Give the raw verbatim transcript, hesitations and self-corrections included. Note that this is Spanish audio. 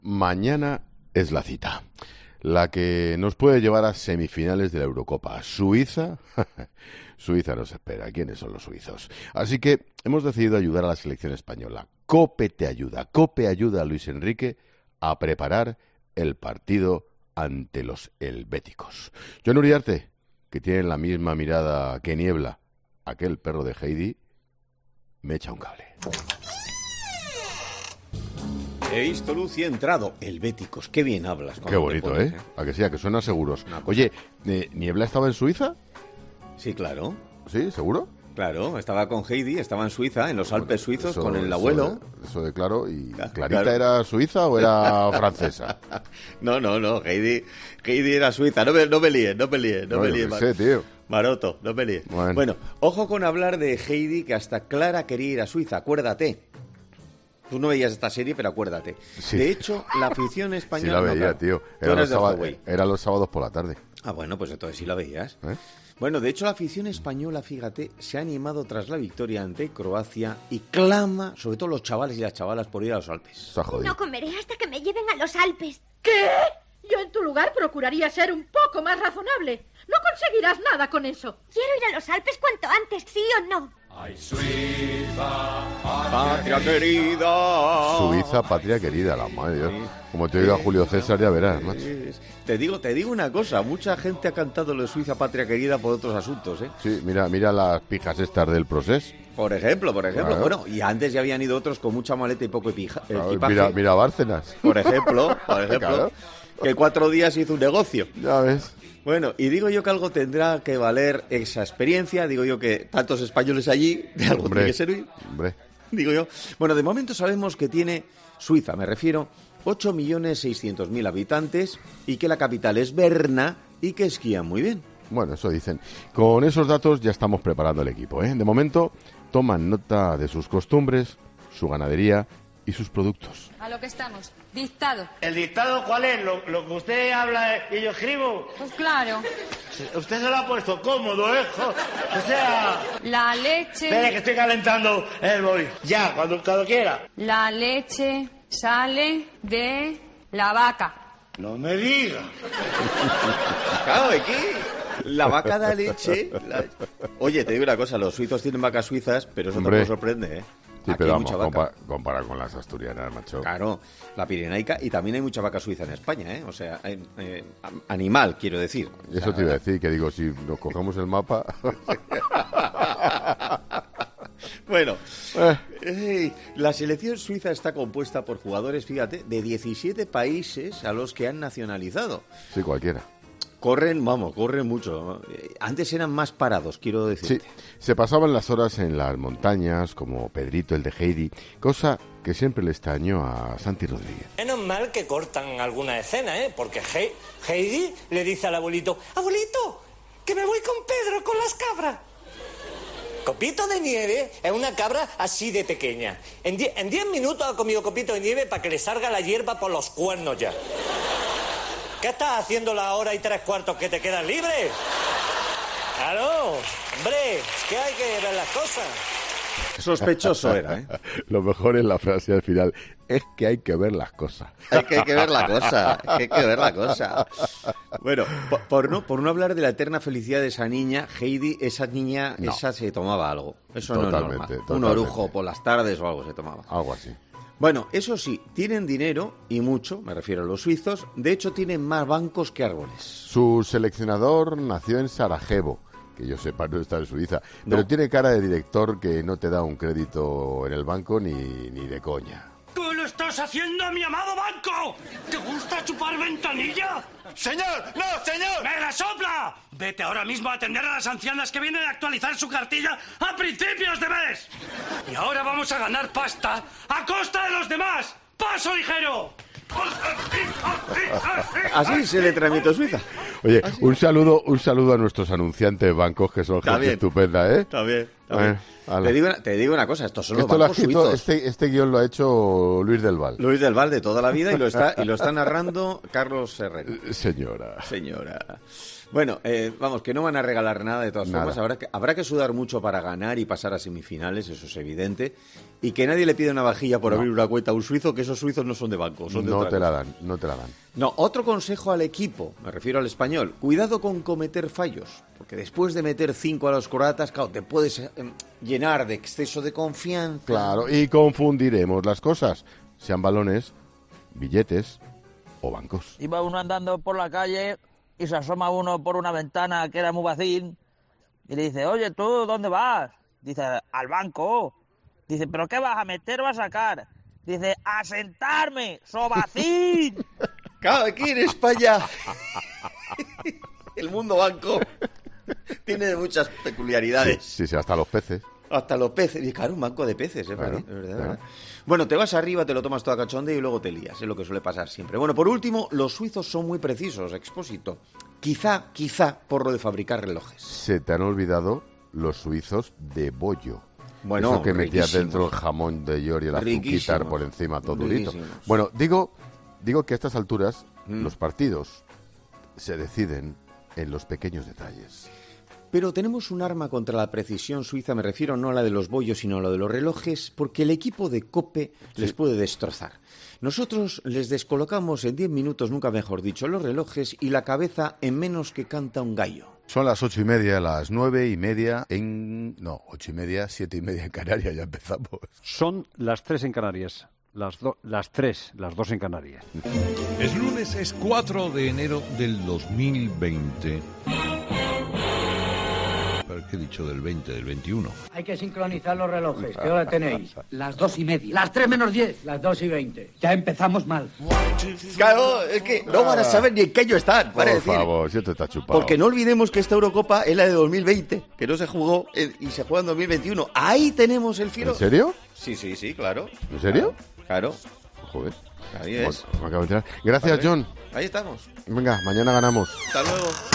Mañana es la cita, la que nos puede llevar a semifinales de la Eurocopa. Suiza, Suiza nos espera. ¿Quiénes son los suizos? Así que hemos decidido ayudar a la selección española. COPE te ayuda, COPE ayuda a Luis Enrique a preparar el partido ante los helvéticos. Jon Uriarte, que tiene la misma mirada que Niebla, aquel perro de Heidi, me echa un cable. He visto luz y he entrado. Helvéticos, qué bien hablas. Qué bonito, pones, ¿eh? ¿eh? A que sí, a que suena seguros. Oye, ¿Niebla estaba en Suiza? Sí, claro. ¿Sí? ¿Seguro? Claro, estaba con Heidi, estaba en Suiza, en los Alpes suizos, eso, con el abuelo. Eso de, eso de claro. ¿Y claro, Clarita claro. era suiza o era francesa? No, no, no, Heidi, Heidi era suiza. No me, no me líes, no me líes, no, no me líes. No sé, tío. Maroto, no me líes. Bueno. bueno, ojo con hablar de Heidi, que hasta Clara quería ir a Suiza, acuérdate. Tú no veías esta serie, pero acuérdate. Sí. De hecho, la afición española... Sí la veía, no, claro. tío. Era los, sábado, era los sábados por la tarde. Ah, bueno, pues entonces sí la veías. ¿Eh? Bueno, de hecho, la afición española, fíjate, se ha animado tras la victoria ante Croacia y clama, sobre todo los chavales y las chavalas, por ir a los Alpes. No comeré hasta que me lleven a los Alpes. ¿Qué? Yo en tu lugar procuraría ser un poco más razonable. No conseguirás nada con eso. Quiero ir a los Alpes cuanto antes, ¿sí o no? Ay, Suiza, patria querida. Suiza, patria querida, la madre de Dios. Como te diga Julio César, ya verás, macho. Te digo, te digo una cosa, mucha gente ha cantado lo de Suiza, patria querida por otros asuntos, ¿eh? Sí, mira, mira las pijas estas del Procés. Por ejemplo, por ejemplo. Claro. Bueno, y antes ya habían ido otros con mucha maleta y poco epija, claro, equipaje. Mira, mira Bárcenas. Por ejemplo, por ejemplo, claro. Que cuatro días hizo un negocio. Ya ves. Bueno, y digo yo que algo tendrá que valer esa experiencia, digo yo que tantos españoles allí, de algo hombre, tiene que servir, hombre. digo yo. Bueno, de momento sabemos que tiene Suiza, me refiero, ocho millones seiscientos mil habitantes y que la capital es Berna y que esquían muy bien. Bueno, eso dicen. Con esos datos ya estamos preparando el equipo, ¿eh? De momento toman nota de sus costumbres, su ganadería y sus productos. A lo que estamos. Dictado. ¿El dictado cuál es? ¿Lo, lo que usted habla y yo escribo? Pues claro. Usted se lo ha puesto cómodo, ¿eh? O sea... La leche... Espere, que estoy calentando el boli. Ya, cuando, cuando quiera. La leche sale de la vaca. No me diga. Claro, ¿de qué? La vaca da leche. La... Oye, te digo una cosa, los suizos tienen vacas suizas, pero eso Hombre. tampoco sorprende, ¿eh? Sí, Aquí pero hay vamos, mucha vaca. compa compara con las asturianas, macho. Claro, la pirenaica, y también hay mucha vaca suiza en España, ¿eh? O sea, eh, eh, animal, quiero decir. O Eso sea, te iba a decir, que digo, si nos cogemos el mapa... Bueno, eh. eh, la selección suiza está compuesta por jugadores, fíjate, de diecisiete países a los que han nacionalizado. Sí, cualquiera. Corren, vamos, corren mucho. Antes eran más parados, quiero decir. Sí, se pasaban las horas en las montañas, como Pedrito, el de Heidi, cosa que siempre le extrañó a Santi Rodríguez. Menos mal que cortan alguna escena, ¿eh? Porque He Heidi le dice al abuelito, abuelito, que me voy con Pedro, con las cabras. Copito de Nieve es una cabra así de pequeña. En die en diez minutos ha comido Copito de Nieve para que le salga la hierba por los cuernos ya. ¿Qué estás haciendo la hora y tres cuartos que te quedan libres? Claro, hombre, es que hay que ver las cosas. Sospechoso era, ¿eh? Lo mejor es la frase al final, es que hay que ver las cosas. Hay que, hay que ver la cosa, hay que ver la cosa. Bueno, por, por, no, por no hablar de la eterna felicidad de esa niña, Heidi, esa niña, no. esa se tomaba algo. Eso Totalmente, no es normal. totalmente. Un orujo por las tardes o algo se tomaba. Algo así. Bueno, eso sí, tienen dinero, y mucho, me refiero a los suizos, de hecho tienen más bancos que árboles. Su seleccionador nació en Sarajevo, que yo sepa no está en Suiza, pero No. tiene cara de director que no te da un crédito en el banco ni, ni de coña. ¿Qué le estás haciendo a mi amado banco? ¿Te gusta chupar ventanilla? ¡Señor! ¡No, señor! ¡Me la sopla! Vete ahora mismo a atender a las ancianas que vienen a actualizar su cartilla a principios de mes. Y ahora vamos a ganar pasta a costa de los demás. ¡Paso ligero! Así se le tramitó Suiza. Oye, un saludo, un saludo a nuestros anunciantes bancos, que son Está gente bien. estupenda, ¿eh? Está bien. ver, te, digo, te digo una cosa, estos son Esto los bancos escrito, suizos. Este, este guión lo ha hecho Luis del Val. Luis del Val de toda la vida y lo está, y lo está narrando Carlos Herrera. Señora. Señora. Bueno, eh, vamos, que no van a regalar nada de todas Nada. formas. Habrá que, habrá que sudar mucho para ganar y pasar a semifinales, eso es evidente. Y que nadie le pida una vajilla por No. abrir una cuenta a un suizo, que esos suizos no son de banco, son de No otra te cosa. la dan, no te la dan. No, otro consejo al equipo, me refiero al español. Cuidado con cometer fallos, porque después de meter cinco a los croatas, claro, te puedes eh, llenar de exceso de confianza. Claro, y confundiremos las cosas. Sean balones, billetes o bancos. Iba uno andando por la calle y se asoma uno por una ventana que era muy vacín y le dice, oye, ¿tú dónde vas? Dice, al banco. Dice, ¿pero qué vas a meter o a sacar? Dice, a sentarme, sobacín. Claro, aquí en España el mundo banco tiene muchas peculiaridades. Sí, sí, hasta los peces. Hasta los peces. Y claro, un banco de peces, ¿eh? Claro, Es verdad, claro. verdad. Bueno, te vas arriba, te lo tomas todo a cachonde y luego te lías. Es lo que suele pasar siempre. Bueno, por último, los suizos son muy precisos, Expósito. Quizá, quizá, por lo de fabricar relojes. Se te han olvidado los suizos de bollo. Bueno, Eso que metías riquísimos. dentro el jamón de york y el azuquitar Riquísimos. por encima, todo durito. Riquísimos. Bueno, digo, digo que a estas alturas Mm. los partidos se deciden en los pequeños detalles. Pero tenemos un arma contra la precisión suiza, me refiero no a la de los bollos, sino a la de los relojes, porque el equipo de Cope les puede destrozar. Nosotros les descolocamos en diez minutos, nunca mejor dicho, los relojes y la cabeza en menos que canta un gallo. Son las ocho y media, las nueve y media en... No, ocho y media, siete y media en Canarias, ya empezamos. Son las tres en Canarias. Las, do- las tres, las dos en Canarias. Es lunes, es cuatro de enero del dos mil veinte. ¿Pero qué he dicho del veinte, del veintiuno? Hay que sincronizar los relojes. ¿Qué hora tenéis? Las dos y media. Las tres menos diez. Las dos y veinte. Ya empezamos mal. Claro, es que no van a saber ni en qué año están, para Por decir. favor, si esto está chupado. Porque no olvidemos que esta Eurocopa es la de dos mil veinte, que no se jugó en- y se juega en dos mil veintiuno. Ahí tenemos el filo. ¿En serio? Sí, sí, sí, claro. ¿En serio? Claro. Joder. Ahí es. Bueno, me acabo de enterar. Gracias, Vale. John. Ahí estamos. Venga, mañana ganamos. Hasta luego.